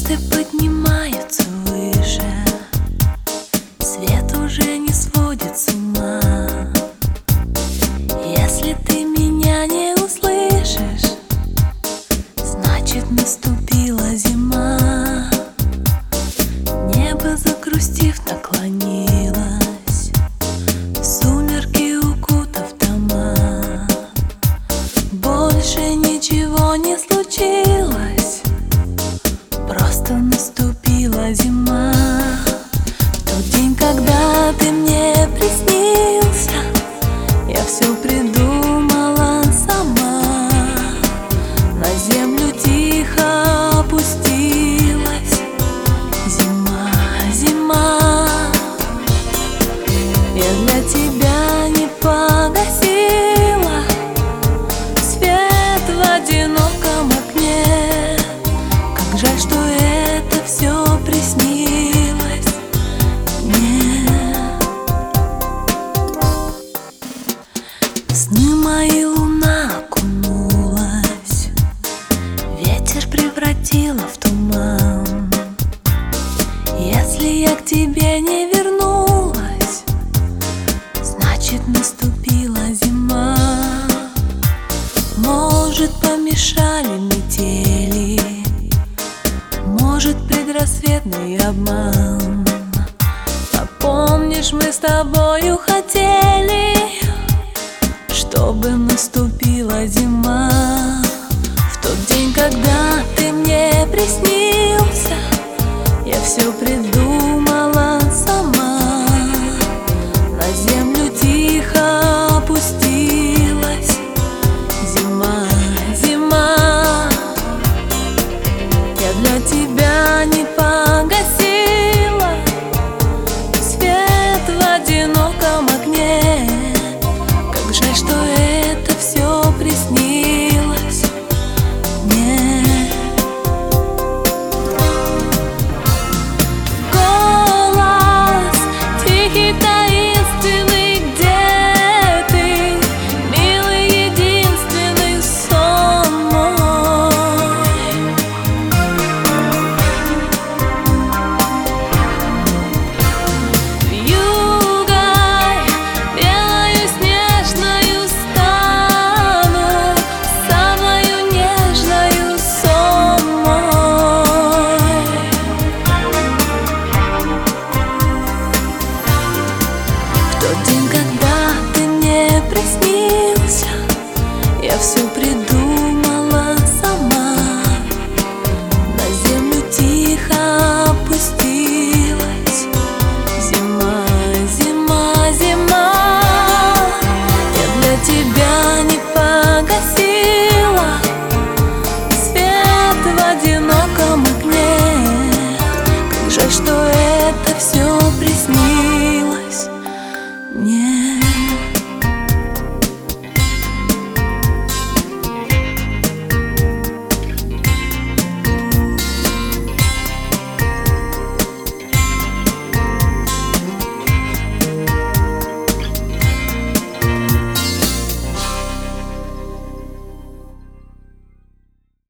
Звезды поднимаются выше, свет уже не сводит с ума. Если ты меня не услышишь, значит наступила зима. Небо, загрустив, наклонилось, в сумерки укутав дома. Больше ничего не случилось, просто наступила зима. В тот день, когда ты мне приснился, я все придумала сама. На землю тихо опустилась зима, зима. Я для тебя не погасила свет в одиноком окне. Как жаль, что это все приснилось мне. В сны мои луна окунулась, ветер превратила в туман. Если я к тебе не вернулась, значит наступила зима. Может, помешали метели, может, предрассветный обман. А помнишь, мы с тобою хотели, чтобы наступила зима. В тот день, когда ты мне приснился, я все придумала сама. На землю тихо опустилась зима, зима. Я для тебя не погасила свет в одиноком окне. Как жаль, что это все приснилось мне. Голос тихий, таинственный, где ты, милый, единственный сон мой. Вьюгой белою снежною стану, самою нежною сон мой. В тот день, когда ты мне приснился, я все придумала